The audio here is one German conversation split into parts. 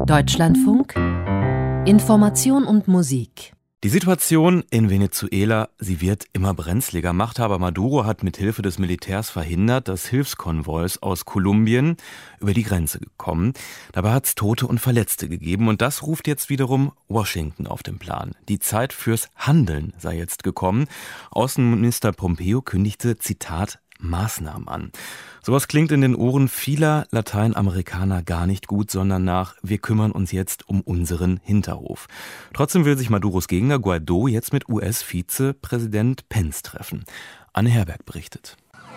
Deutschlandfunk Information und Musik. Die Situation in Venezuela, sie wird immer brenzliger. Machthaber Maduro hat mit Hilfe des Militärs verhindert, dass Hilfskonvois aus Kolumbien über die Grenze kommen. Dabei hat es Tote und Verletzte gegeben und das ruft jetzt wiederum Washington auf den Plan. Die Zeit fürs Handeln sei jetzt gekommen. Außenminister Pompeo kündigte, Zitat, Maßnahmen an. Sowas klingt in den Ohren vieler Lateinamerikaner gar nicht gut, sondern nach, wir kümmern uns jetzt um unseren Hinterhof. Trotzdem will sich Maduros Gegner Guaidó jetzt mit US-Vizepräsident Pence treffen. Anne Herberg berichtet.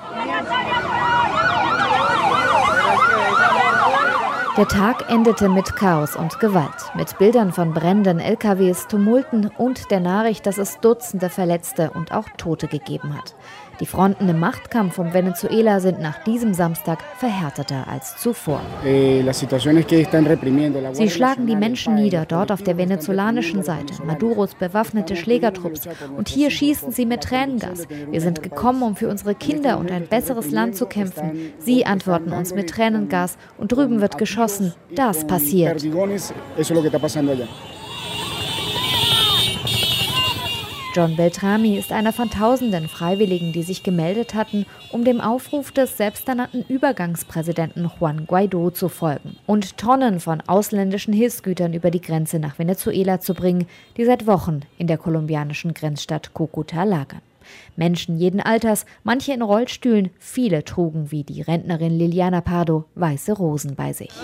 Der Tag endete mit Chaos und Gewalt, mit Bildern von brennenden LKWs, Tumulten und der Nachricht, dass es Dutzende Verletzte und auch Tote gegeben hat. Die Fronten im Machtkampf um Venezuela sind nach diesem Samstag verhärteter als zuvor. Sie schlagen die Menschen nieder, dort auf der venezolanischen Seite, Maduros bewaffnete Schlägertrupps. Und hier schießen sie mit Tränengas. Wir sind gekommen, um für unsere Kinder und ein besseres Land zu kämpfen. Sie antworten uns mit Tränengas und drüben wird geschossen. Das passiert. John Beltrami ist einer von Tausenden Freiwilligen, die sich gemeldet hatten, um dem Aufruf des selbsternannten Übergangspräsidenten Juan Guaidó zu folgen und Tonnen von ausländischen Hilfsgütern über die Grenze nach Venezuela zu bringen, die seit Wochen in der kolumbianischen Grenzstadt Cúcuta lagern. Menschen jeden Alters, manche in Rollstühlen, viele trugen wie die Rentnerin Liliana Pardo weiße Rosen bei sich.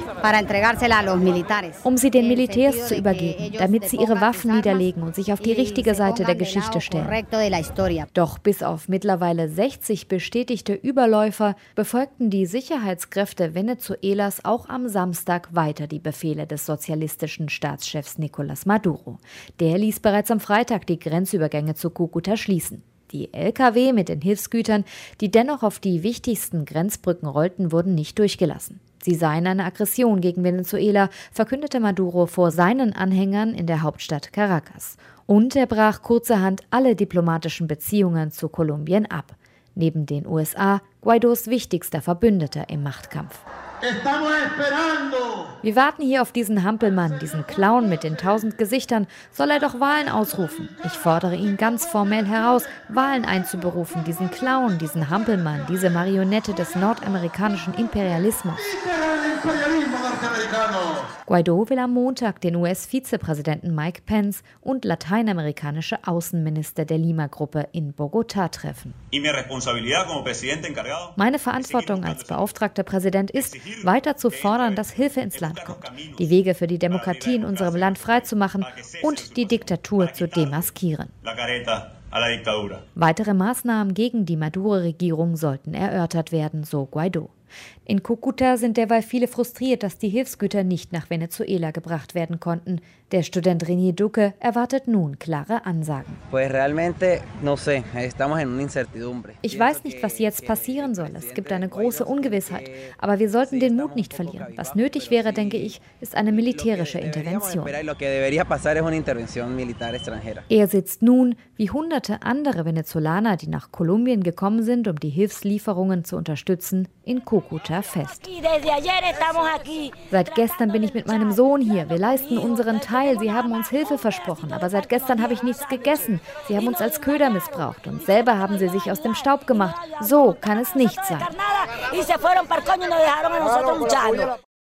Um sie den Militärs zu übergeben, damit sie ihre Waffen niederlegen und sich auf die richtige Seite der Geschichte stellen. Doch bis auf mittlerweile 60 bestätigte Überläufer befolgten die Sicherheitskräfte Venezuelas auch am Samstag weiter die Befehle des sozialistischen Staatschefs Nicolás Maduro. Der ließ bereits am Freitag die Grenzübergänge zu Cúcuta schließen. Die Lkw mit den Hilfsgütern, die dennoch auf die wichtigsten Grenzbrücken rollten, wurden nicht durchgelassen. Sie seien eine Aggression gegen Venezuela, verkündete Maduro vor seinen Anhängern in der Hauptstadt Caracas. Und er brach kurzerhand alle diplomatischen Beziehungen zu Kolumbien ab. Neben den USA Guaidós wichtigster Verbündeter im Machtkampf. Wir warten hier auf diesen Hampelmann, diesen Clown mit den 1000 Gesichtern. Soll er doch Wahlen ausrufen? Ich fordere ihn ganz formell heraus, Wahlen einzuberufen, diesen Clown, diesen Hampelmann, diese Marionette des nordamerikanischen Imperialismus. Guaidó will am Montag den US-Vizepräsidenten Mike Pence und lateinamerikanische Außenminister der Lima-Gruppe in Bogotá treffen. Meine Verantwortung als beauftragter Präsident ist, weiter zu fordern, dass Hilfe ins Land kommt, die Wege für die Demokratie in unserem Land freizumachen und die Diktatur zu demaskieren. Weitere Maßnahmen gegen die Maduro-Regierung sollten erörtert werden, so Guaidó. In Cúcuta sind derweil viele frustriert, dass die Hilfsgüter nicht nach Venezuela gebracht werden konnten. Der Student René Duque erwartet nun klare Ansagen. Ich weiß nicht, was jetzt passieren soll. Es gibt eine große Ungewissheit. Aber wir sollten den Mut nicht verlieren. Was nötig wäre, denke ich, ist eine militärische Intervention. Er sitzt nun, wie hunderte andere Venezolaner, die nach Kolumbien gekommen sind, um die Hilfslieferungen zu unterstützen, in Cúcuta fest. Seit gestern bin ich mit meinem Sohn hier. Wir leisten unseren Teil. Sie haben uns Hilfe versprochen, aber seit gestern habe ich nichts gegessen. Sie haben uns als Köder missbraucht und selber haben sie sich aus dem Staub gemacht. So kann es nicht sein.